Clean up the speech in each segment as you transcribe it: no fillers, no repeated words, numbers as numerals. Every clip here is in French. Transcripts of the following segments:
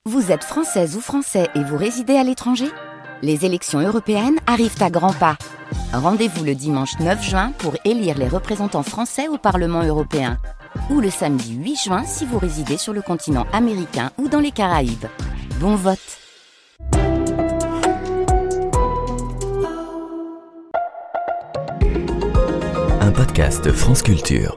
Vous êtes française ou français et vous résidez à l'étranger ? Les élections européennes arrivent à grands pas. Rendez-vous le dimanche 9 juin pour élire les représentants français au Parlement européen. Ou le samedi 8 juin si vous résidez sur le continent américain ou dans les Caraïbes. Bon vote! Un podcast France Culture.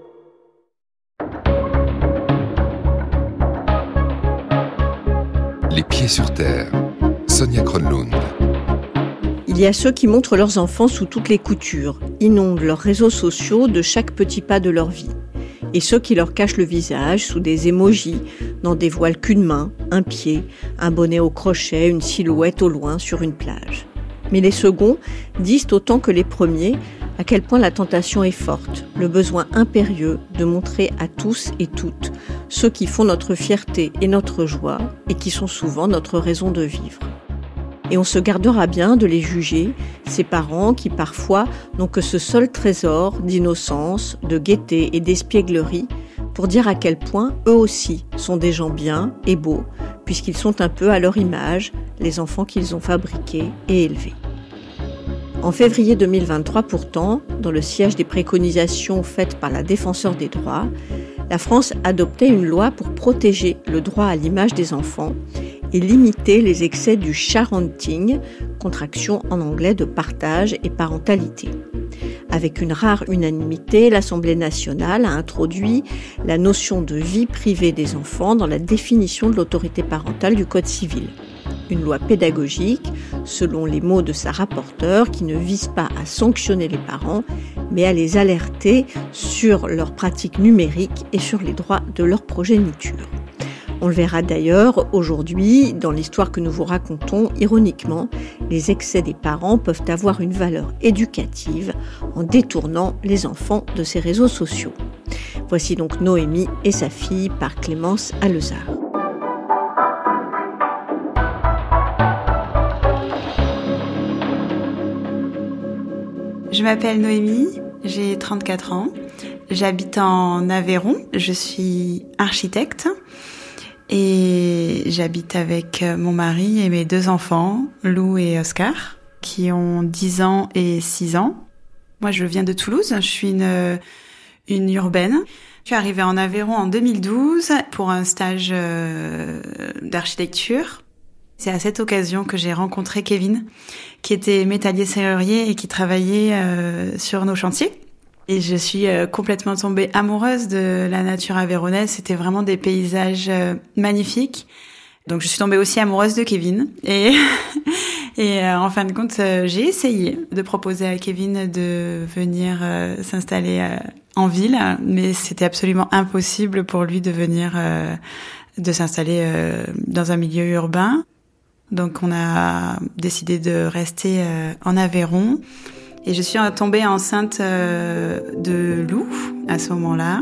Les pieds sur terre. Sonia Kronlund. Il y a ceux qui montrent leurs enfants sous toutes les coutures, inondent leurs réseaux sociaux de chaque petit pas de leur vie. Et ceux qui leur cachent le visage sous des émojis, n'en dévoilent qu'une main, un pied, un bonnet au crochet, une silhouette au loin sur une plage. Mais les seconds disent autant que les premiers à quel point la tentation est forte, le besoin impérieux de montrer à tous et toutes ceux qui font notre fierté et notre joie et qui sont souvent notre raison de vivre. Et on se gardera bien de les juger, ces parents qui parfois n'ont que ce seul trésor d'innocence, de gaieté et d'espièglerie pour dire à quel point eux aussi sont des gens bien et beaux, puisqu'ils sont un peu à leur image, les enfants qu'ils ont fabriqués et élevés. En février 2023 pourtant, dans le siège des préconisations faites par la Défenseure des droits, la France adoptait une loi pour protéger le droit à l'image des enfants et limiter les excès du sharenting, contraction en anglais de partage et parentalité. Avec une rare unanimité, l'Assemblée nationale a introduit la notion de vie privée des enfants dans la définition de l'autorité parentale du Code civil. Une loi pédagogique, selon les mots de sa rapporteure, qui ne vise pas à sanctionner les parents, mais à les alerter sur leurs pratiques numériques et sur les droits de leur progéniture. On le verra d'ailleurs aujourd'hui, dans l'histoire que nous vous racontons, ironiquement, les excès des parents peuvent avoir une valeur éducative en détournant les enfants de ces réseaux sociaux. Voici donc Noémie et sa fille par Clémence Alezard. Je m'appelle Noémie, j'ai 34 ans, j'habite en Aveyron, je suis architecte et j'habite avec mon mari et mes 2 enfants, Lou et Oscar, qui ont 10 ans et 6 ans. Moi je viens de Toulouse, je suis une urbaine. Je suis arrivée en Aveyron en 2012 pour un stage d'architecture. C'est à cette occasion que j'ai rencontré Kevin, qui était métallier serrurier et qui travaillait sur nos chantiers. Et je suis complètement tombée amoureuse de la nature aveyronnaise. C'était vraiment des paysages magnifiques. Donc je suis tombée aussi amoureuse de Kevin. Et en fin de compte, j'ai essayé de proposer à Kevin de venir s'installer en ville, mais c'était absolument impossible pour lui de venir de s'installer dans un milieu urbain. Donc on a décidé de rester en Aveyron et je suis tombée enceinte de Lou à ce moment-là.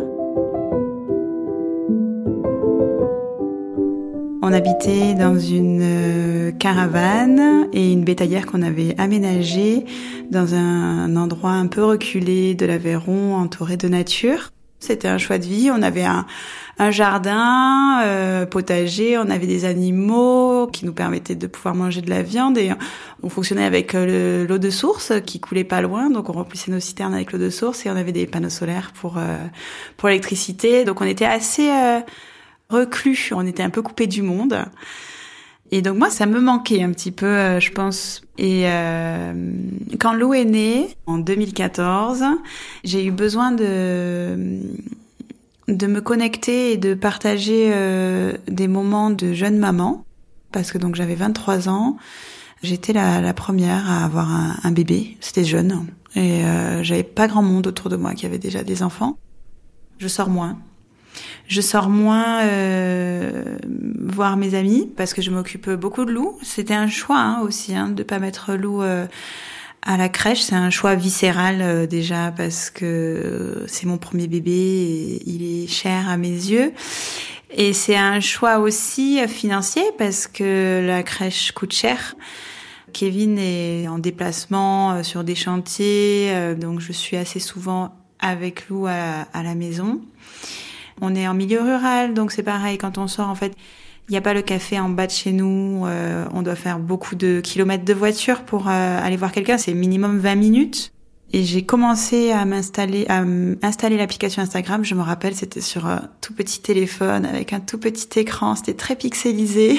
On habitait dans une caravane et une bétaillère qu'on avait aménagée dans un endroit un peu reculé de l'Aveyron, entouré de nature. C'était un choix de vie. On avait un jardin, potager, on avait des animaux qui nous permettaient de pouvoir manger de la viande et on fonctionnait avec l'eau de source qui coulait pas loin, donc on remplissait nos citernes avec l'eau de source et on avait des panneaux solaires pour l'électricité. Donc on était assez reclus, on était un peu coupés du monde. Et donc moi, ça me manquait un petit peu, je pense. Et quand Lou est née, en 2014, j'ai eu besoin de me connecter et de partager des moments de jeune maman. Parce que donc j'avais 23 ans, j'étais la première à avoir un bébé, c'était jeune. Et j'avais pas grand monde autour de moi qui avait déjà des enfants. Je sors moins voir mes amis parce que je m'occupe beaucoup de Lou. C'était un choix aussi de pas mettre Lou à la crèche. C'est un choix viscéral déjà parce que c'est mon premier bébé et il est cher à mes yeux. Et c'est un choix aussi financier parce que la crèche coûte cher. Kevin est en déplacement sur des chantiers, donc je suis assez souvent avec Lou à la maison. On est en milieu rural, donc c'est pareil, quand on sort, en fait, Il n'y a pas le café en bas de chez nous. On doit faire beaucoup de kilomètres de voiture pour aller voir quelqu'un. C'est minimum 20 minutes. Et j'ai commencé à installer l'application Instagram. Je me rappelle, c'était sur un tout petit téléphone avec un tout petit écran. C'était très pixelisé.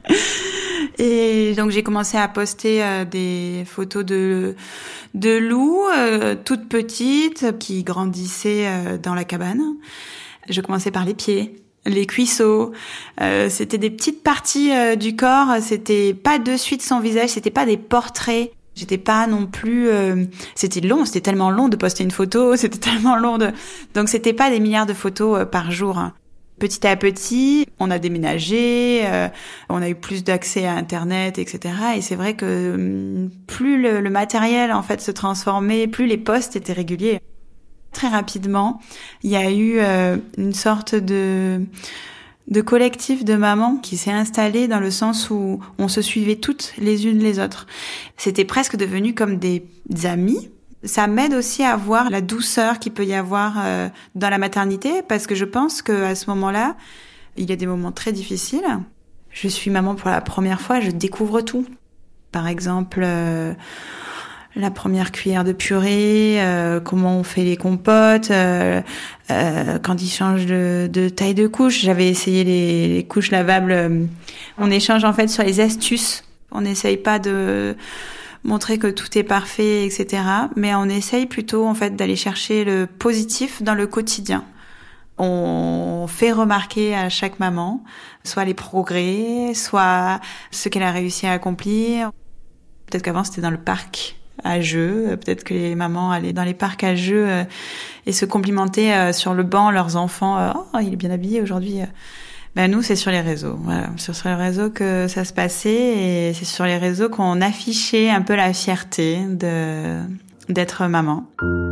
Et donc j'ai commencé à poster des photos de loups toutes petites qui grandissaient dans la cabane. Je commençais par les pieds, les cuisseaux. C'était des petites parties du corps. C'était pas de suite son visage. C'était pas des portraits. J'étais pas non plus. C'était long. C'était tellement long de poster une photo. C'était tellement long Donc c'était pas des milliards de photos par jour. Petit à petit, on a déménagé, on a eu plus d'accès à Internet, etc. Et c'est vrai que plus le matériel en fait se transformait, plus les posts étaient réguliers. Très rapidement, il y a eu une sorte de collectif de mamans qui s'est installé dans le sens où on se suivait toutes les unes les autres. C'était presque devenu comme des amis. Ça m'aide aussi à voir la douceur qu'il peut y avoir dans la maternité, parce que je pense qu'à ce moment-là, il y a des moments très difficiles. Je suis maman pour la première fois, je découvre tout. Par exemple, la première cuillère de purée, comment on fait les compotes, quand ils changent de taille de couche. J'avais essayé les couches lavables. On échange en fait sur les astuces. On n'essaye pas de montrer que tout est parfait, etc. Mais on essaye plutôt en fait d'aller chercher le positif dans le quotidien. On fait remarquer à chaque maman soit les progrès, soit ce qu'elle a réussi à accomplir. Peut-être qu'avant c'était dans le parc à jeux, peut-être que les mamans allaient dans les parcs à jeux et se complimentaient sur le banc leurs enfants. Oh, il est bien habillé aujourd'hui. Nous, c'est sur les réseaux. Voilà, c'est sur les réseaux que ça se passait, et c'est sur les réseaux qu'on affichait un peu la fierté d'être maman.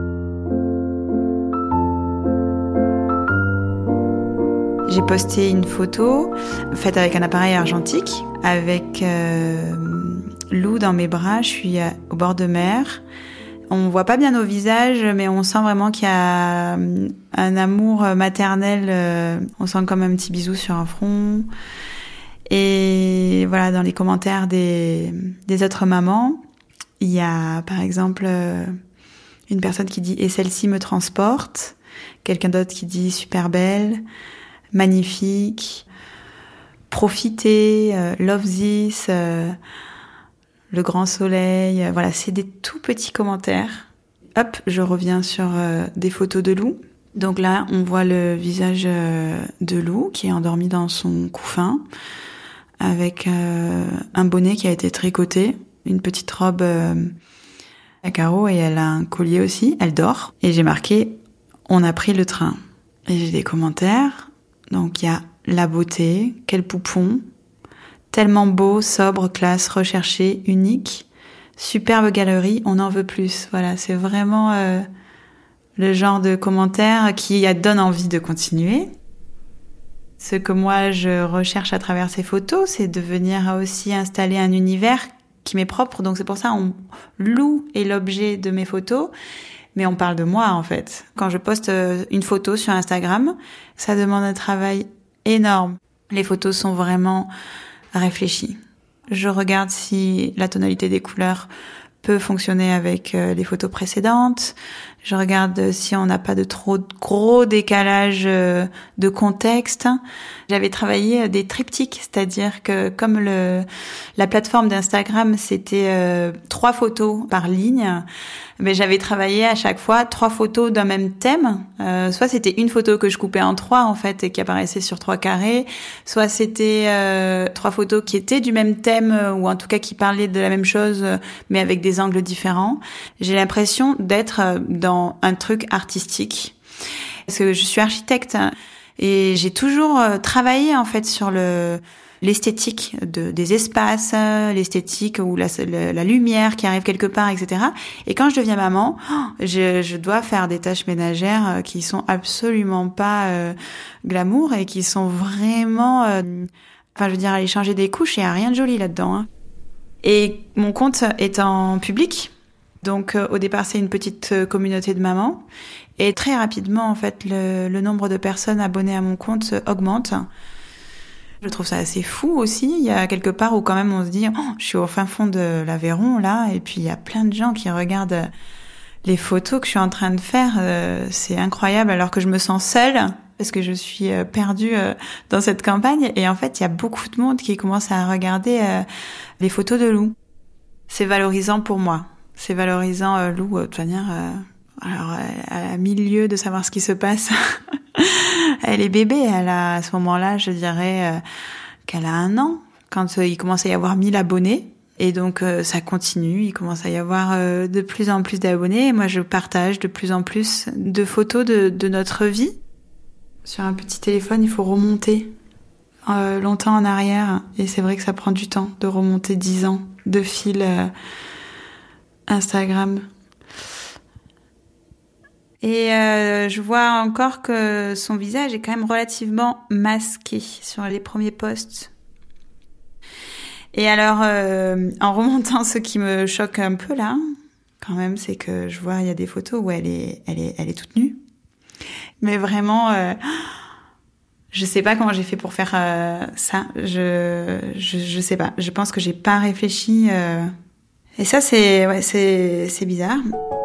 J'ai posté une photo faite avec un appareil argentique, avec Lou dans mes bras. Je suis au bord de mer. On voit pas bien nos visages, mais on sent vraiment qu'il y a un amour maternel. On sent comme un petit bisou sur un front. Et voilà, dans les commentaires des autres mamans, il y a par exemple une personne qui dit « Et celle-ci me transporte », quelqu'un d'autre qui dit « Super belle », « Magnifique », « Profitez »,« Love this », le grand soleil, voilà, c'est des tout petits commentaires. Hop, je reviens sur des photos de Lou. Donc là, on voit le visage de Lou qui est endormi dans son couffin avec un bonnet qui a été tricoté, une petite robe à carreaux, et elle a un collier aussi. Elle dort. Et j'ai marqué « On a pris le train ». Et j'ai des commentaires. Donc il y a la beauté, quel poupon, tellement beau, sobre, classe, recherché, unique, superbe galerie, on en veut plus. Voilà, c'est vraiment le genre de commentaires qui donne envie de continuer. Ce que moi je recherche à travers ces photos, c'est de venir aussi installer un univers qui m'est propre. Donc c'est pour ça Lou est l'objet de mes photos, mais on parle de moi en fait. Quand je poste une photo sur Instagram, ça demande un travail énorme. Les photos sont vraiment réfléchies. Je regarde si la tonalité des couleurs peut fonctionner avec les photos précédentes. Je regarde si on n'a pas de trop gros décalage de contexte. J'avais travaillé des triptyques, c'est-à-dire que comme la plateforme d'Instagram, c'était 3 photos par ligne, mais j'avais travaillé à chaque fois 3 photos d'un même thème. Soit c'était une photo que je coupais en 3 en fait et qui apparaissait sur 3 carrés, soit c'était 3 photos qui étaient du même thème ou en tout cas qui parlaient de la même chose mais avec des angles différents. J'ai l'impression d'être dans un truc artistique parce que je suis architecte et j'ai toujours travaillé en fait sur l'esthétique des espaces, l'esthétique ou la lumière qui arrive quelque part, etc. Et quand je deviens maman, je dois faire des tâches ménagères qui sont absolument pas glamour et qui sont vraiment, je veux dire, aller changer des couches, il y a rien de joli là-dedans. Hein. Et mon compte est en public, donc au départ c'est une petite communauté de mamans, et très rapidement en fait le nombre de personnes abonnées à mon compte augmente. Je trouve ça assez fou aussi. Il y a quelque part où quand même on se dit je suis au fin fond de l'Aveyron là, et puis il y a plein de gens qui regardent les photos que je suis en train de faire. C'est incroyable, alors que je me sens seule parce que je suis perdue dans cette campagne. Et en fait, il y a beaucoup de monde qui commence à regarder les photos de Lou. C'est valorisant pour moi. C'est valorisant. Lou, de toute manière, alors elle a mille lieues de savoir ce qui se passe. Elle est bébé. Elle a, à ce moment-là, je dirais qu'elle a 1 an quand il commence à y avoir 1000 abonnés. Et donc ça continue, il commence à y avoir de plus en plus d'abonnés. Et moi, je partage de plus en plus de photos de notre vie. Sur un petit téléphone, il faut remonter longtemps en arrière. Et c'est vrai que ça prend du temps de remonter 10 ans de fil Instagram. Et je vois encore que son visage est quand même relativement masqué sur les premiers posts. Et alors, en remontant, ce qui me choque un peu là, quand même, c'est que je vois, il y a des photos où elle est toute nue. Mais vraiment, je sais pas comment j'ai fait pour faire ça. Je sais pas. Je pense que j'ai pas réfléchi. Et ça, c'est bizarre.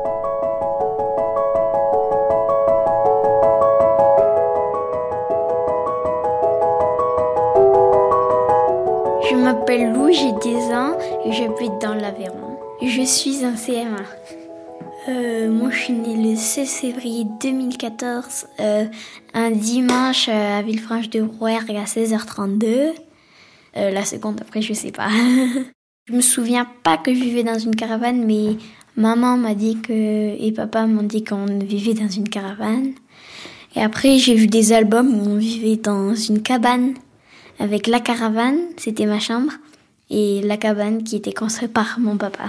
Je m'appelle Lou, j'ai 10 ans et j'habite dans l'Aveyron. Je suis un CM1. Moi, je suis née le 16 février 2014, un dimanche à Villefranche-de-Rouergue à 16h32. La seconde après, je sais pas. Je me souviens pas que je vivais dans une caravane, mais maman m'a dit et papa m'ont dit qu'on vivait dans une caravane. Et après, j'ai vu des albums où on vivait dans une cabane. Avec la caravane, c'était ma chambre, et la cabane qui était construite par mon papa.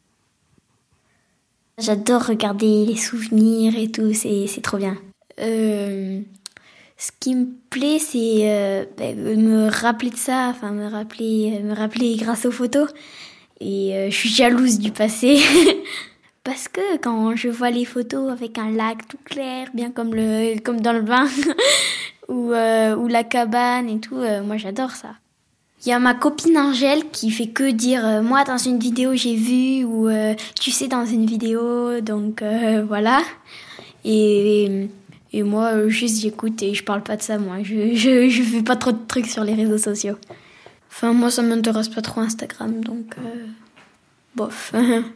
J'adore regarder les souvenirs et tout, c'est trop bien. Ce qui me plaît, c'est me rappeler de ça, enfin me rappeler grâce aux photos. Et je suis jalouse du passé. Parce que quand je vois les photos avec un lac tout clair, bien comme dans le vin, ou la cabane et tout, moi j'adore ça. Il y a ma copine Angèle qui fait que dire moi dans une vidéo j'ai vu, ou tu sais dans une vidéo, donc voilà. Et moi juste j'écoute et je parle pas de ça, moi je fais pas trop de trucs sur les réseaux sociaux. Enfin moi ça m'intéresse pas trop Instagram, donc bof.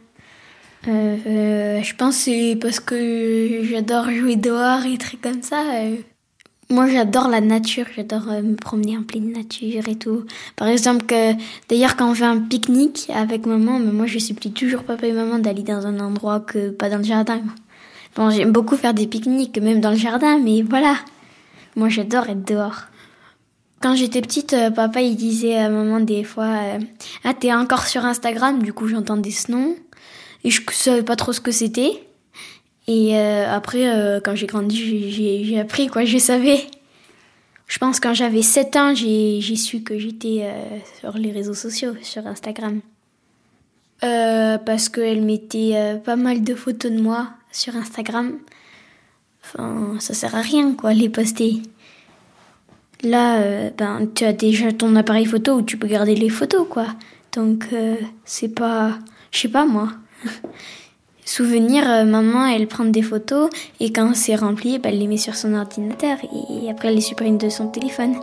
Je pense que c'est parce que j'adore jouer dehors et trucs comme ça. Moi, j'adore la nature, j'adore me promener en pleine nature et tout. Par exemple, d'ailleurs, quand on fait un pique-nique avec maman, mais moi, je supplie toujours papa et maman d'aller dans un endroit que pas dans le jardin. Bon, j'aime beaucoup faire des pique-niques, même dans le jardin, mais voilà. Moi, j'adore être dehors. Quand j'étais petite, papa, il disait à maman des fois « Ah, t'es encore sur Instagram ?» Du coup, j'entendais ce nom et je savais pas trop ce que c'était. Et après, quand j'ai grandi, j'ai appris, quoi, je savais. Je pense que quand j'avais 7 ans, j'ai su que j'étais sur les réseaux sociaux, sur Instagram. Parce qu'elle mettait pas mal de photos de moi sur Instagram. Enfin, ça sert à rien, quoi, les poster. Là, tu as déjà ton appareil photo où tu peux garder les photos, quoi. Donc, c'est pas... Je sais pas, moi. Souvenir, maman, elle prend des photos et quand c'est rempli, elle les met sur son ordinateur et après elle les supprime de son téléphone.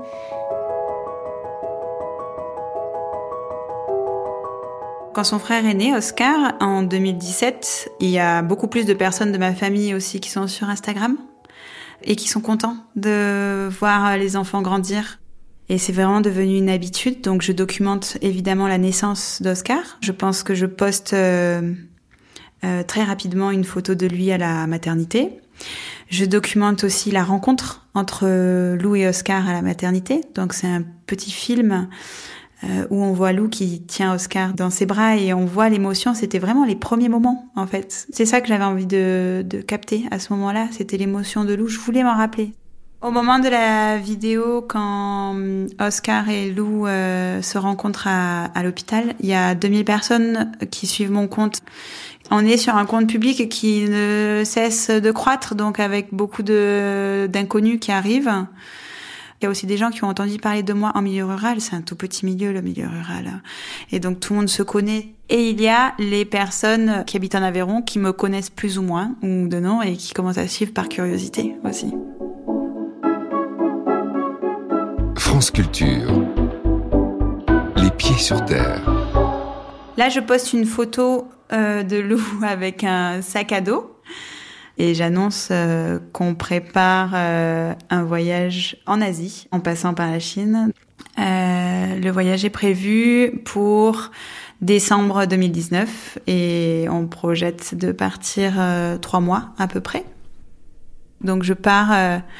Quand son frère est né, Oscar, en 2017, il y a beaucoup plus de personnes de ma famille aussi qui sont sur Instagram et qui sont contents de voir les enfants grandir. Et c'est vraiment devenu une habitude, donc je documente évidemment la naissance d'Oscar. Je pense que je poste... très rapidement une photo de lui à la maternité. Je documente aussi la rencontre entre Lou et Oscar à la maternité. Donc c'est un petit film où on voit Lou qui tient Oscar dans ses bras et on voit l'émotion. C'était vraiment les premiers moments, en fait. C'est ça que j'avais envie de capter à ce moment-là. C'était l'émotion de Lou. Je voulais m'en rappeler. Au moment de la vidéo, quand Oscar et Lou se rencontrent à l'hôpital, il y a 2000 personnes qui suivent mon compte. On est sur un compte public qui ne cesse de croître, donc avec beaucoup d'inconnus qui arrivent. Il y a aussi des gens qui ont entendu parler de moi en milieu rural. C'est un tout petit milieu, le milieu rural. Et donc, tout le monde se connaît. Et il y a les personnes qui habitent en Aveyron qui me connaissent plus ou moins, ou de nom, et qui commencent à suivre par curiosité aussi. France Culture. Les pieds sur terre. Là, je poste une photo de Lou avec un sac à dos. Et j'annonce qu'on prépare un voyage en Asie, en passant par la Chine. Le voyage est prévu pour décembre 2019 et on projette de partir 3 mois à peu près. Donc je pars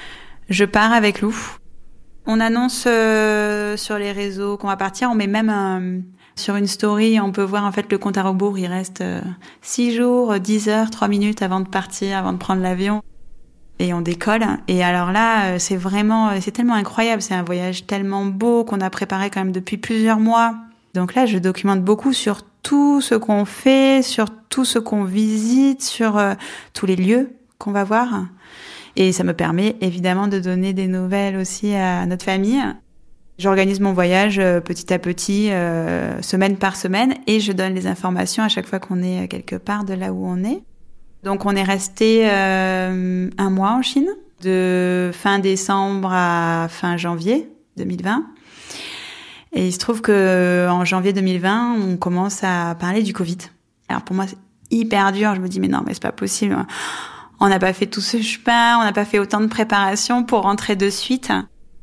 avec Lou. On annonce sur les réseaux qu'on va partir. On met même sur une story, on peut voir en fait le compte à rebours. Il reste 6 jours, 10 heures, 3 minutes avant de partir, avant de prendre l'avion. Et on décolle. Et alors là, c'est tellement incroyable. C'est un voyage tellement beau qu'on a préparé quand même depuis plusieurs mois. Donc là, je documente beaucoup sur tout ce qu'on fait, sur tout ce qu'on visite, sur tous les lieux qu'on va voir. Et ça me permet évidemment de donner des nouvelles aussi à notre famille. J'organise mon voyage petit à petit, semaine par semaine, et je donne les informations à chaque fois qu'on est quelque part de là où on est. Donc on est resté 1 mois en Chine, de fin décembre à fin janvier 2020. Et il se trouve que en janvier 2020, on commence à parler du Covid. Alors pour moi, c'est hyper dur. Je me dis mais non, mais c'est pas possible. On n'a pas fait tout ce chemin, on n'a pas fait autant de préparation pour rentrer de suite.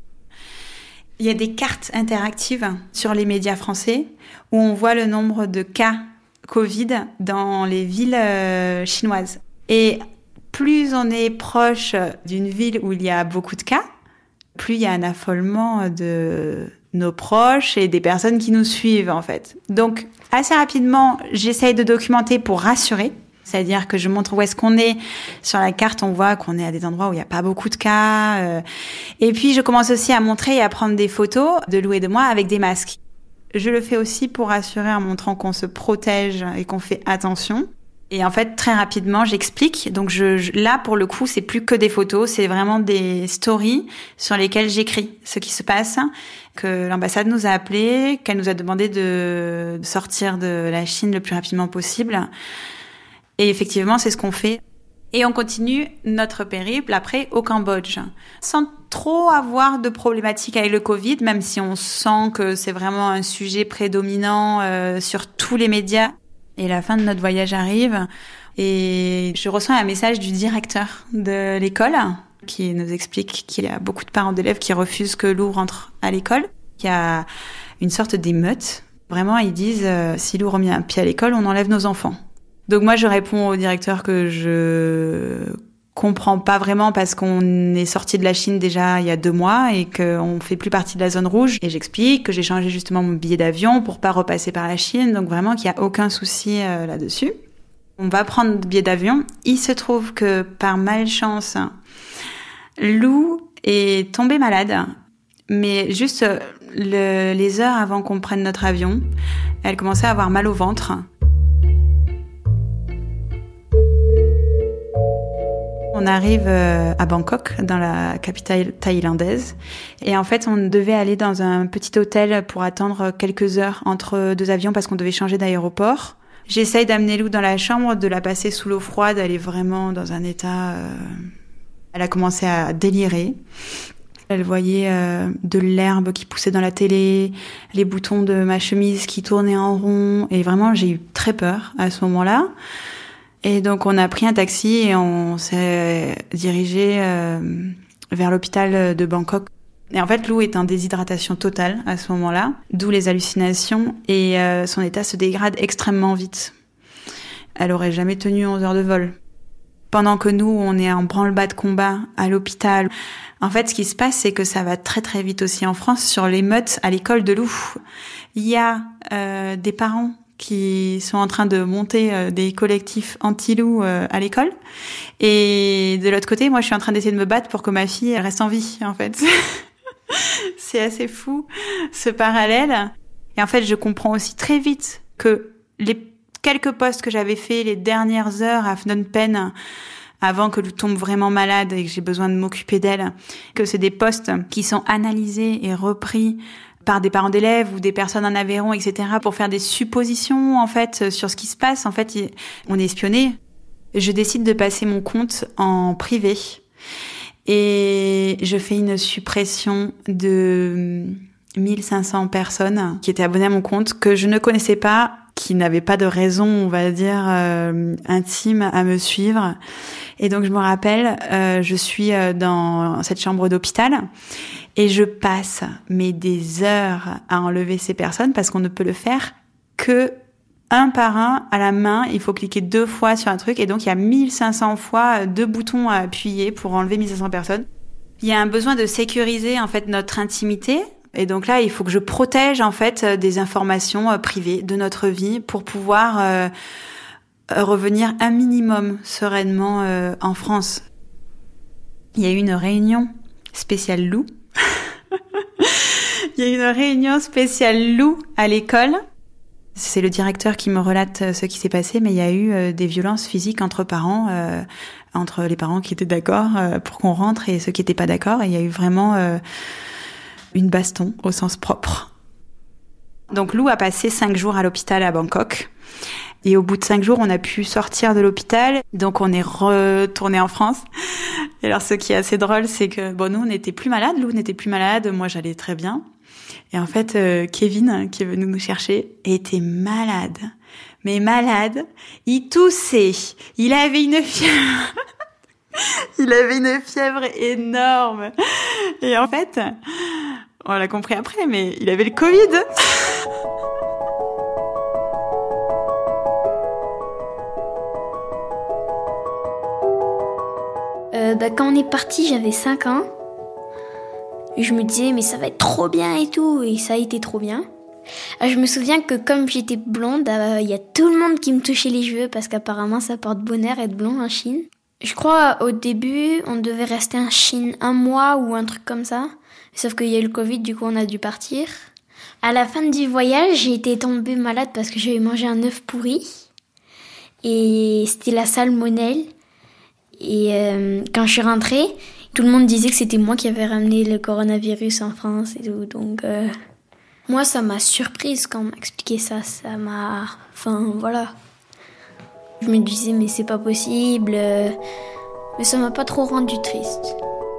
Il y a des cartes interactives sur les médias français où on voit le nombre de cas Covid dans les villes chinoises. Et plus on est proche d'une ville où il y a beaucoup de cas, plus il y a un affolement de nos proches et des personnes qui nous suivent, en fait. Donc, assez rapidement, j'essaye de documenter pour rassurer. C'est-à-dire que je montre où est-ce qu'on est. Sur la carte, on voit qu'on est à des endroits où il n'y a pas beaucoup de cas. Et puis, je commence aussi à montrer et à prendre des photos de Lou et de moi avec des masques. Je le fais aussi pour rassurer en montrant qu'on se protège et qu'on fait attention. Et en fait, très rapidement, j'explique. Donc là, pour le coup, c'est plus que des photos, c'est vraiment des stories sur lesquelles j'écris ce qui se passe, que l'ambassade nous a appelés, qu'elle nous a demandé de sortir de la Chine le plus rapidement possible. Et effectivement, c'est ce qu'on fait. Et on continue notre périple après au Cambodge, sans trop avoir de problématiques avec le Covid, même si on sent que c'est vraiment un sujet prédominant sur tous les médias. Et la fin de notre voyage arrive et je reçois un message du directeur de l'école qui nous explique qu'il y a beaucoup de parents d'élèves qui refusent que Lou rentre à l'école. Il y a une sorte d'émeute. Vraiment, ils disent si Lou remet un pied à l'école, on enlève nos enfants. Donc moi, je réponds au directeur que je comprends pas vraiment parce qu'on est sorti de la Chine déjà il y a 2 mois et qu'on fait plus partie de la zone rouge. Et j'explique que j'ai changé justement mon billet d'avion pour pas repasser par la Chine. Donc vraiment qu'il y a aucun souci là-dessus. On va prendre le billet d'avion. Il se trouve que par malchance, Lou est tombée malade. Mais juste les heures avant qu'on prenne notre avion, elle commençait à avoir mal au ventre. On arrive à Bangkok, dans la capitale thaïlandaise. Et en fait, on devait aller dans un petit hôtel pour attendre quelques heures entre 2 avions parce qu'on devait changer d'aéroport. J'essaye d'amener Lou dans la chambre, de la passer sous l'eau froide. Elle est vraiment dans un état... Elle a commencé à délirer. Elle voyait de l'herbe qui poussait dans la télé, les boutons de ma chemise qui tournaient en rond. Et vraiment, j'ai eu très peur à ce moment-là. Et donc, on a pris un taxi et on s'est dirigé vers l'hôpital de Bangkok. Et en fait, Lou est en déshydratation totale à ce moment-là, d'où les hallucinations. Et son état se dégrade extrêmement vite. Elle aurait jamais tenu 11 heures de vol. Pendant que nous, on est en branle-bas de combat à l'hôpital. En fait, ce qui se passe, c'est que ça va très très vite aussi en France sur l'émeute à l'école de Lou. Il y a des parents qui sont en train de monter des collectifs anti-loup à l'école. Et de l'autre côté, moi, je suis en train d'essayer de me battre pour que ma fille reste en vie, en fait. C'est assez fou, ce parallèle. Et en fait, je comprends aussi très vite que les quelques posts que j'avais fait les dernières heures à Phnom Penh avant que Lou tombe vraiment malade et que j'ai besoin de m'occuper d'elle, que c'est des posts qui sont analysés et repris par des parents d'élèves ou des personnes en Aveyron, etc., pour faire des suppositions, en fait, sur ce qui se passe. En fait, on est espionné. Je décide de passer mon compte en privé et je fais une suppression de 1500 personnes qui étaient abonnées à mon compte, que je ne connaissais pas, qui n'avaient pas de raison, on va dire, intime à me suivre. Et donc, je me rappelle, je suis dans cette chambre d'hôpital et je passe des heures à enlever ces personnes parce qu'on ne peut le faire que un par un à la main. Il faut cliquer 2 fois sur un truc et donc il y a 1500 fois 2 boutons à appuyer pour enlever 1500 personnes. Il y a un besoin de sécuriser en fait notre intimité. Et donc là, il faut que je protège en fait des informations privées de notre vie pour pouvoir revenir un minimum sereinement en France. Il y a eu une réunion spéciale Lou. Il y a eu une réunion spéciale Lou à l'école. C'est le directeur qui me relate ce qui s'est passé, mais il y a eu des violences physiques entre parents, entre les parents qui étaient d'accord pour qu'on rentre et ceux qui n'étaient pas d'accord. Et il y a eu vraiment une baston au sens propre. Donc Lou a passé 5 jours à l'hôpital à Bangkok. Et au bout de 5 jours, on a pu sortir de l'hôpital. Donc on est retourné en France. Et alors ce qui est assez drôle, c'est que nous, on n'était plus malades. Lou n'était plus malade. Moi, j'allais très bien. Et en fait, Kevin, qui est venu nous chercher, était malade. Mais malade. Il toussait. Il avait une fièvre. Il avait une fièvre énorme. Et en fait, on l'a compris après, mais il avait le Covid. Quand on est parti, j'avais 5 ans. Et je me disais, mais ça va être trop bien et tout. Et ça a été trop bien. Je me souviens que comme j'étais blonde, il y a tout le monde qui me touchait les cheveux parce qu'apparemment ça porte bonheur être blond en Chine. Je crois au début, on devait rester en Chine 1 mois ou un truc comme ça. Sauf qu'il y a eu le Covid, du coup on a dû partir. À la fin du voyage, j'ai été tombée malade parce que j'avais mangé un œuf pourri. Et c'était la salmonelle. Et quand je suis rentrée, tout le monde disait que c'était moi qui avais ramené le coronavirus en France et tout. Donc moi, ça m'a surprise quand on m'a expliqué ça. Ça m'a... Enfin, voilà. Je me disais, mais c'est pas possible. Mais ça m'a pas trop rendue triste.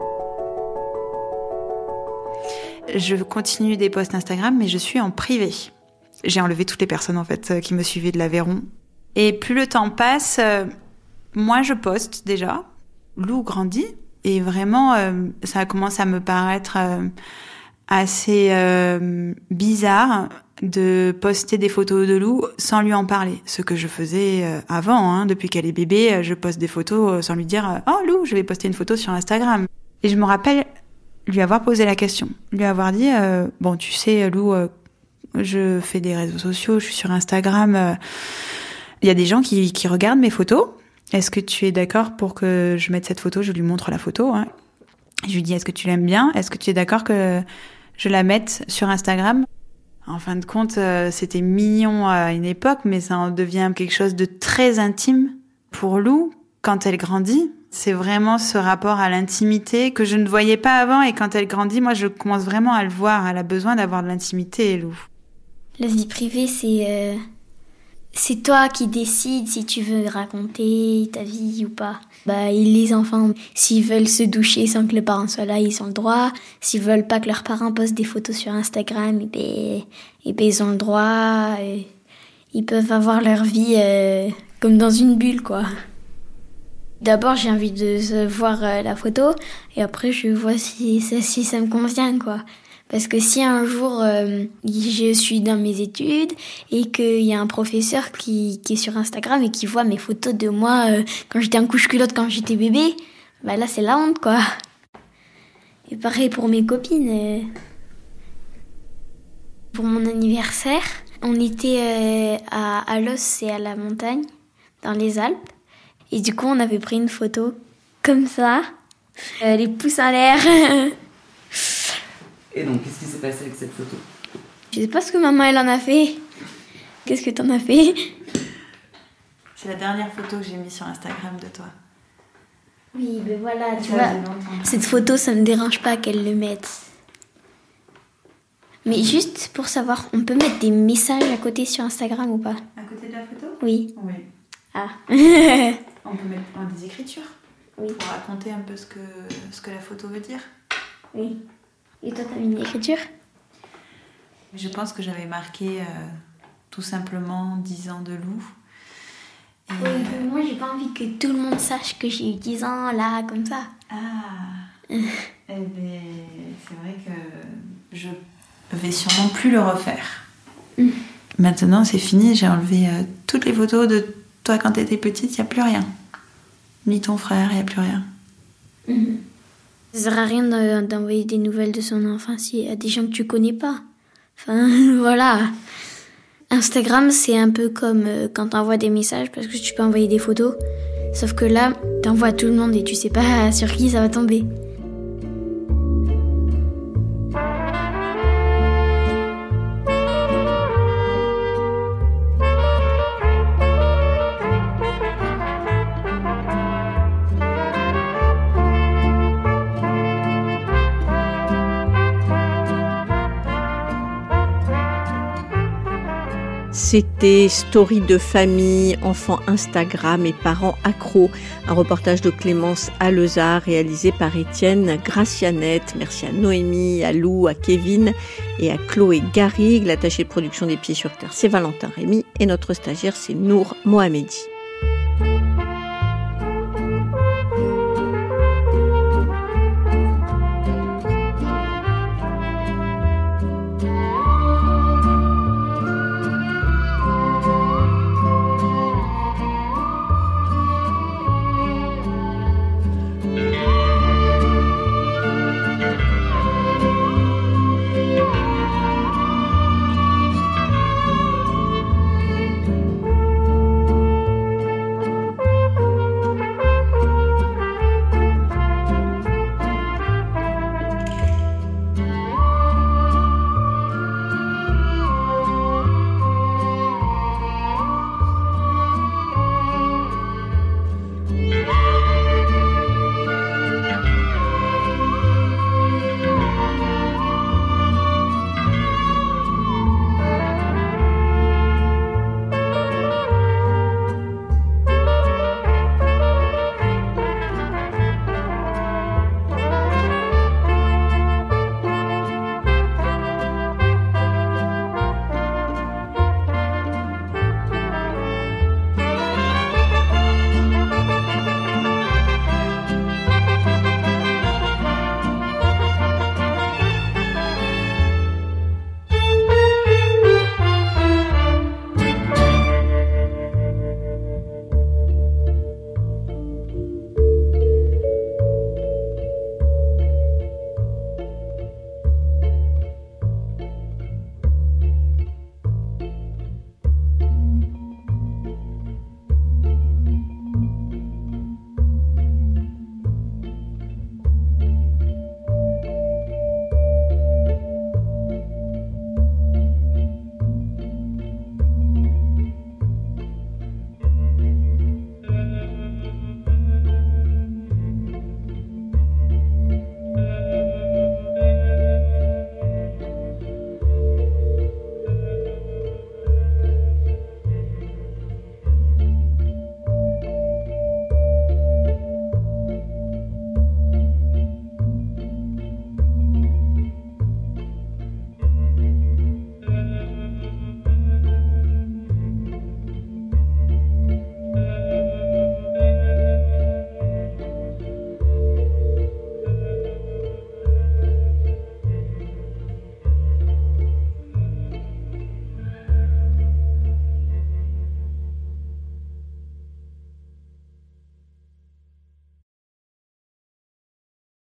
Je continue des posts Instagram, mais je suis en privé. J'ai enlevé toutes les personnes, en fait, qui me suivaient de l'Aveyron. Et plus le temps passe, moi, je poste déjà. Lou grandit. Et vraiment, ça commence à me paraître assez bizarre de poster des photos de Lou sans lui en parler. Ce que je faisais avant, depuis qu'elle est bébé, je poste des photos sans lui dire « Oh Lou, je vais poster une photo sur Instagram ». Et je me rappelle lui avoir posé la question, lui avoir dit « Bon, tu sais Lou, je fais des réseaux sociaux, je suis sur Instagram, il y a des gens qui regardent mes photos. Est-ce que tu es d'accord pour que je mette cette photo ?» Je lui montre la photo. Je lui dis « Est-ce que tu l'aimes bien ? Est-ce que tu es d'accord que je la mette sur Instagram ?» En fin de compte, c'était mignon à une époque, mais ça en devient quelque chose de très intime pour Lou quand elle grandit. C'est vraiment ce rapport à l'intimité que je ne voyais pas avant, et quand elle grandit, moi, je commence vraiment à le voir. Elle a besoin d'avoir de l'intimité, Lou. La vie privée, c'est toi qui décides si tu veux raconter ta vie ou pas. Et les enfants, s'ils veulent se doucher sans que les parents soient là, ils ont le droit. S'ils veulent pas que leurs parents postent des photos sur Instagram, ils ont le droit. Ils peuvent avoir leur vie comme dans une bulle, quoi. D'abord, j'ai envie de voir la photo, et après, je vois si ça me convient, quoi. Parce que si un jour, je suis dans mes études et qu'il y a un professeur qui est sur Instagram et qui voit mes photos de moi quand j'étais en couche-culotte, quand j'étais bébé, là, c'est la honte, quoi. Et pareil pour mes copines. Pour mon anniversaire, on était à Alos et à la montagne, dans les Alpes. Et du coup, on avait pris une photo comme ça, les pouces en l'air. Et donc, qu'est-ce qui s'est passé avec cette photo ? Je sais pas ce que maman, elle en a fait. Qu'est-ce que t'en as fait ? C'est la dernière photo que j'ai mise sur Instagram de toi. Oui, ben voilà, tu vois, cette photo, ça me dérange pas qu'elle le mette. Mais juste pour savoir, on peut mettre des messages à côté sur Instagram ou pas? À côté de la photo? Oui. Oui. Ah. On peut mettre des écritures. Oui. Pour raconter un peu ce que la photo veut dire. Oui. Et toi, t'as mis une écriture? Je pense que j'avais marqué tout simplement 10 ans de loup. Et Oui, moi, j'ai pas envie que tout le monde sache que j'ai eu 10 ans, là, comme ça. Ah. Eh bien, c'est vrai que je vais sûrement plus le refaire. Maintenant, c'est fini. J'ai enlevé toutes les photos de toi quand t'étais petite. Il n'y a plus rien. Ni ton frère, il n'y a plus rien. Ça sert à rien d'envoyer des nouvelles de son enfance à des gens que tu connais pas. Enfin, voilà. Instagram, c'est un peu comme quand t'envoies des messages, parce que tu peux envoyer des photos. Sauf que là, t'envoies à tout le monde et tu sais pas sur qui ça va tomber. C'était Story de famille, enfants Instagram et parents accros. Un reportage de Clémence Alezard réalisé par Étienne Gracianette. Merci à Noémie, à Lou, à Kevin et à Chloé Garrigue. L'attaché de production des Pieds sur Terre, c'est Valentin Rémy et notre stagiaire, c'est Nour Mohamedi.